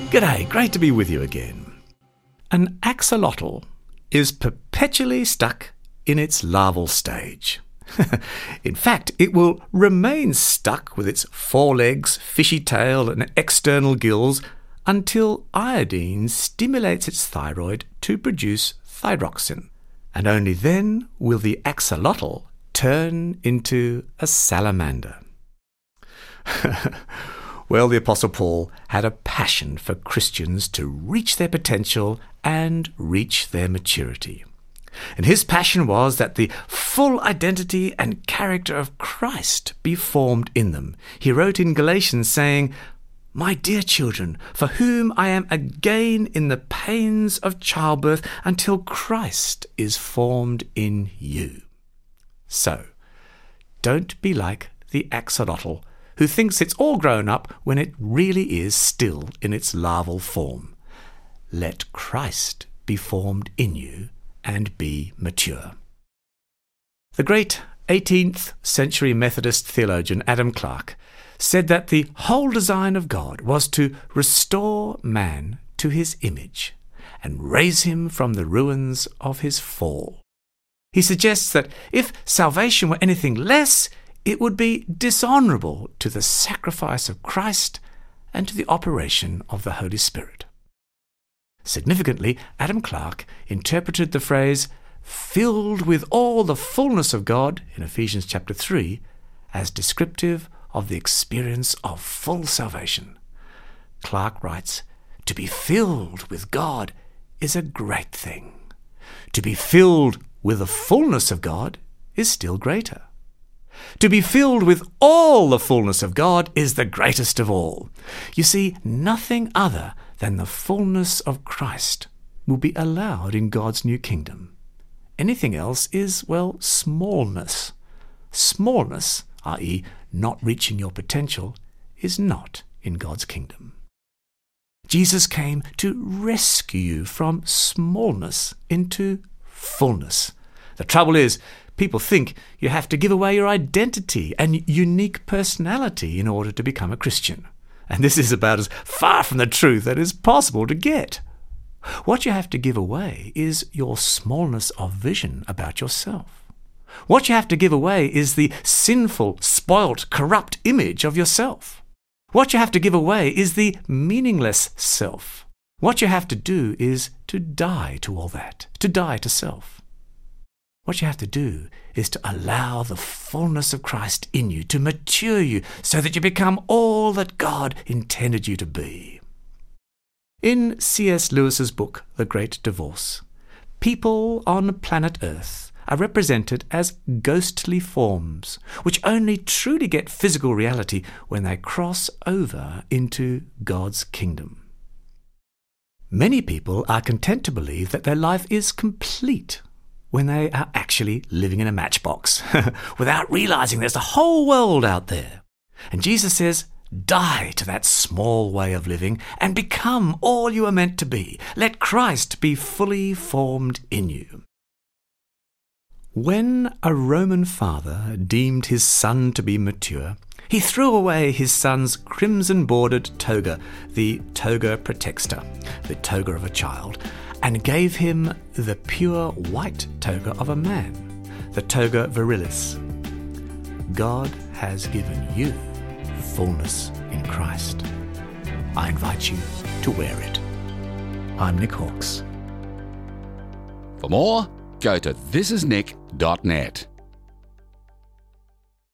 G'day, great to be with you again. An axolotl is perpetually stuck in its larval stage. In fact, it will remain stuck with its forelegs, fishy tail and external gills until iodine stimulates its thyroid to produce thyroxine. And only then will the axolotl turn into a salamander. Well, the Apostle Paul had a passion for Christians to reach their potential and reach their maturity. And his passion was that the full identity and character of Christ be formed in them. He wrote in Galatians saying, "My dear children, for whom I am again in the pains of childbirth until Christ is formed in you." So, don't be like the axolotl who thinks it's all grown up when it really is still in its larval form. Let Christ be formed in you and be mature. The great 18th century Methodist theologian Adam Clarke said that the whole design of God was to restore man to his image and raise him from the ruins of his fall. He suggests that if salvation were anything less, it would be dishonourable to the sacrifice of Christ and to the operation of the Holy Spirit. Significantly, Adam Clarke interpreted the phrase "filled with all the fullness of God" in Ephesians chapter 3 as descriptive of the experience of full salvation. Clarke writes, "To be filled with God is a great thing. To be filled with the fullness of God is still greater. To be filled with all the fullness of God is the greatest of all." You see, nothing other than the fullness of Christ will be allowed in God's new kingdom. Anything else is, well, smallness. Smallness, i.e., not reaching your potential, is not in God's kingdom. Jesus came to rescue you from smallness into fullness. The trouble is, people think you have to give away your identity and unique personality in order to become a Christian. And this is about as far from the truth that is possible to get. What you have to give away is your smallness of vision about yourself. What you have to give away is the sinful, spoilt, corrupt image of yourself. What you have to give away is the meaningless self. What you have to do is to die to all that, to die to self. What you have to do is to allow the fullness of Christ in you to mature you so that you become all that God intended you to be. In C.S. Lewis's book, The Great Divorce, people on planet Earth are represented as ghostly forms, which only truly get physical reality when they cross over into God's kingdom. Many people are content to believe that their life is complete when they are actually living in a matchbox, without realizing there's a whole world out there. And Jesus says, die to that small way of living and become all you are meant to be. Let Christ be fully formed in you. When a Roman father deemed his son to be mature, he threw away his son's crimson-bordered toga, the toga praetexta, the toga of a child, and gave him the pure white toga of a man, the toga virilis. God has given you fullness in Christ. I invite you to wear it. I'm Nick Hawkes. For more, go to thisisnick.net.